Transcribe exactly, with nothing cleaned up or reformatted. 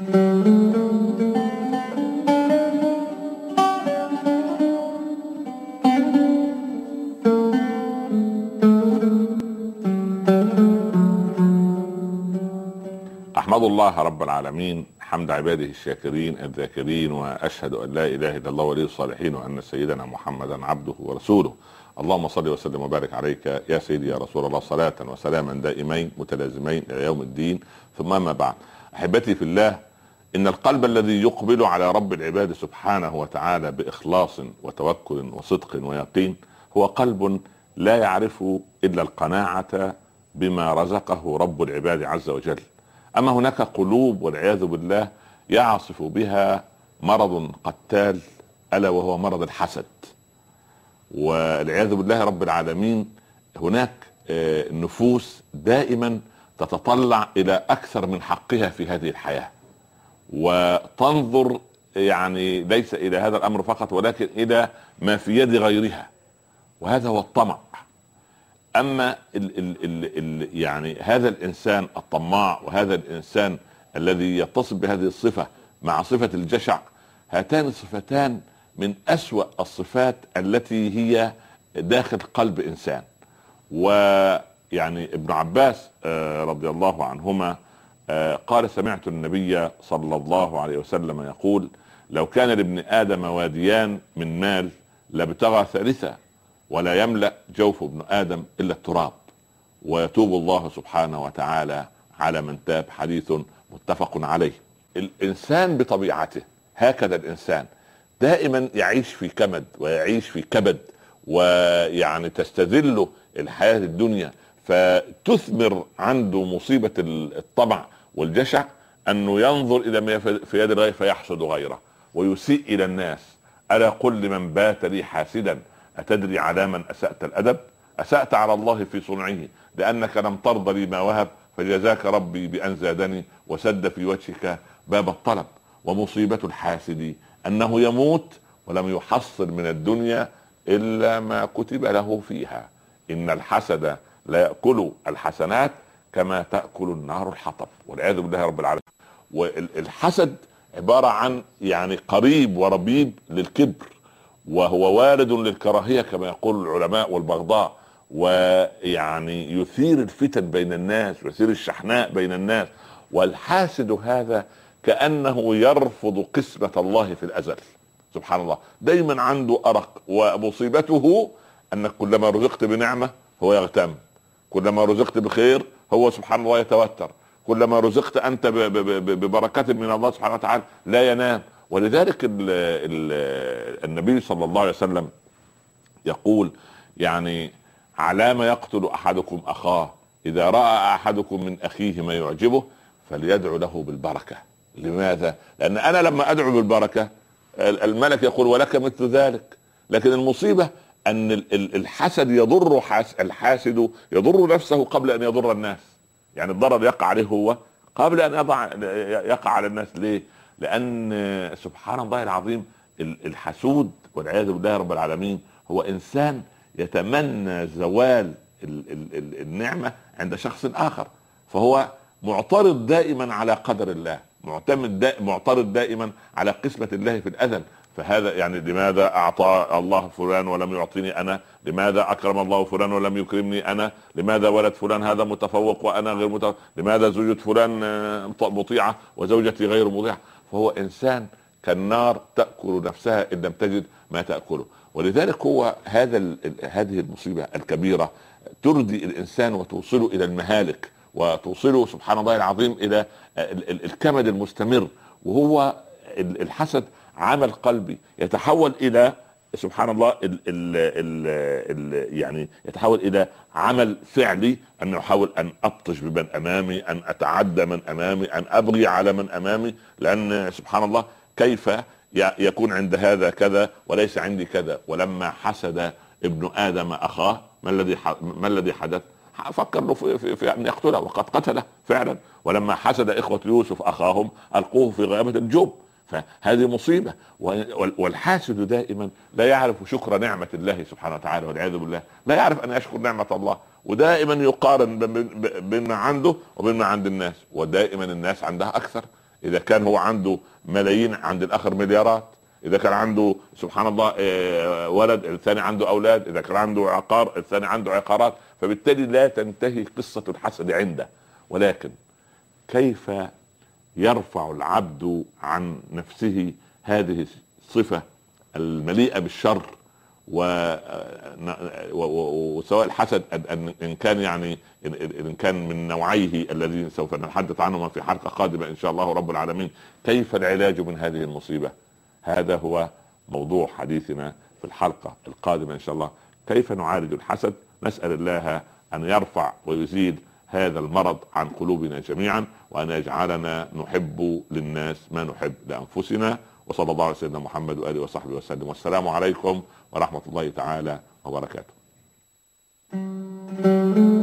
أحمد الله رب العالمين حمد عباده الشاكرين الذاكرين، وأشهد أن لا إله إلا الله ولي الصالحين، وأن سيدنا محمدا عبده ورسوله. اللهم صل وسلم وبارك عليك يا سيدي يا رسول الله، صلاة وسلاما دائمين متلازمين إلى يوم الدين. ثم ما بعد، أحبتي في الله، إن القلب الذي يقبل على رب العباد سبحانه وتعالى بإخلاص وتوكل وصدق ويقين هو قلب لا يعرف إلا القناعة بما رزقه رب العباد عز وجل. أما هناك قلوب والعياذ بالله يعصف بها مرض قتال، ألا وهو مرض الحسد، والعياذ بالله رب العالمين. هناك نفوس دائما تتطلع إلى أكثر من حقها في هذه الحياة، وتنظر يعني ليس إلى هذا الأمر فقط ولكن إلى ما في يد غيرها، وهذا هو الطمع. اما ال ال ال ال يعني هذا الانسان الطماع وهذا الانسان الذي يتصف بهذه الصفه مع صفه الجشع، هاتان صفتان من اسوأ الصفات التي هي داخل قلب انسان. ويعني ابن عباس رضي الله عنهما قال: سمعت النبي صلى الله عليه وسلم يقول: لو كان لابن ادم واديان من مال لابتغى ثالثا، ولا يملأ جوف ابن آدم إلا التراب، ويتوب الله سبحانه وتعالى على من تاب. حديث متفق عليه. الإنسان بطبيعته هكذا، الإنسان دائما يعيش في كمد ويعيش في كبد، ويعني تستذله الحياة الدنيا، فتثمر عنده مصيبة الطمع والجشع أنه ينظر إلى ما في يد الغير فيحسد غيره ويسيء إلى الناس. ألا قل لمن بات لي حاسدا أتدري على من أسأت الأدب؟ أسأت على الله في صنعه، لأنك لم ترضى لي ما وهب، فجزاك ربي بأن زادني وسد في وجهك باب الطلب. ومصيبة الحاسد أنه يموت ولم يحصل من الدنيا إلا ما كتب له فيها. إن الحسد لا يأكل الحسنات كما تأكل النار الحطب، والعياذ بالله رب العالمين. والحسد عبارة عن يعني قريب وربيب للكبر، وهو والد للكراهية كما يقول العلماء والبغضاء، ويعني يثير الفتن بين الناس ويثير الشحناء بين الناس. والحاسد هذا كأنه يرفض قسمة الله في الأزل، سبحان الله، دايما عنده أرق. ومصيبته أنك كلما رزقت بنعمة هو يغتم، كلما رزقت بخير هو سبحان الله يتوتر، كلما رزقت أنت ببركة من الله سبحانه وتعالى لا ينام. ولذلك ال ال النبي صلى الله عليه وسلم يقول: يعني على ما يقتل أحدكم أخاه إذا رأى أحدكم من أخيه ما يعجبه فليدعو له بالبركة. لماذا؟ لأن أنا لما أدعو بالبركة الملك يقول ولك مثل ذلك. لكن المصيبة أن الحسد يضر، الحاسد يضر نفسه قبل أن يضر الناس. يعني الضرر يقع عليه هو قبل أن يضع يقع على الناس. ليه؟ لأن سبحان الله العظيم الحسود والعياذ بالله رب العالمين هو إنسان يتمنى زوال النعمة عند شخص آخر، فهو معترض دائما على قدر الله، معتمد دا معترض دائما على قسمة الله في الأذن. فهذا يعني لماذا أعطى الله فلان ولم يعطيني أنا؟ لماذا أكرم الله فلان ولم يكرمني أنا؟ لماذا ولد فلان هذا متفوق وأنا غير متفوق؟ لماذا زوجة فلان مطيعة وزوجتي غير مطيعة؟ فهو إنسان كالنار تأكل نفسها إن لم تجد ما تأكله. ولذلك هو هذا هذه المصيبة الكبيرة تردي الإنسان وتوصله إلى المهالك، وتوصله سبحان الله العظيم إلى الكمد المستمر. وهو الحسد عمل قلبي يتحول إلى سبحان الله ال ال ال ال يعني يتحول إلى عمل فعلي، أن أحاول أن أبطش بمن أمامي، أن أتعدى من أمامي، أن أبغي على من أمامي. لأن سبحان الله كيف يكون عند هذا كذا وليس عندي كذا؟ ولما حسد ابن آدم أخاه ما الذي ما الذي حدث؟ فكر له في, في, في أن يقتله، وقد قتله فعلا. ولما حسد إخوة يوسف أخاهم ألقوه في غيابة الجب. فهذه مصيبة. والحاسد دائما لا يعرف شكر نعمة الله سبحانه وتعالى، والعياذ بالله لا يعرف أن يشكر نعمة الله، ودائما يقارن بين ما عنده وبين ما عند الناس، ودائما الناس عندها أكثر. اذا كان هو عنده ملايين عند الاخر مليارات، اذا كان عنده سبحان الله ولد الثاني عنده اولاد، اذا كان عنده عقار الثاني عنده عقارات، فبالتالي لا تنتهي قصة الحسد عنده. ولكن كيف يرفع العبد عن نفسه هذه الصفة المليئة بالشر، وسواء الحسد ان كان يعني ان كان من نوعيه الذين سوف نتحدث عنهما في حلقة قادمة ان شاء الله رب العالمين. كيف العلاج من هذه المصيبة؟ هذا هو موضوع حديثنا في الحلقة القادمة ان شاء الله. كيف نعالج الحسد؟ نسأل الله ان يرفع ويزيل هذا المرض عن قلوبنا جميعا، وان يجعلنا نحب للناس ما نحب لانفسنا. وصلى الله على سيدنا محمد وآله وصحبه وسلم، والسلام عليكم ورحمة الله تعالى وبركاته.